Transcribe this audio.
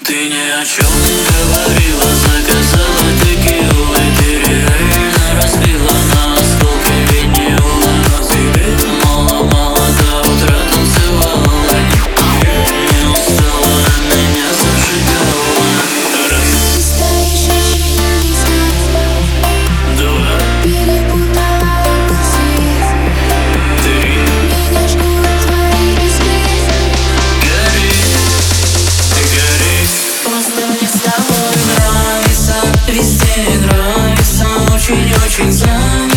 Ты ни о чем не говорила, заказала текилу, и ты реально разбила на осколки ведь не улыбалась. Мало-мало до утра танцевала, не устала, меня зажигала. Раз, два, три. Просто мне с тобой нравится, везде нравится, очень-очень нравится.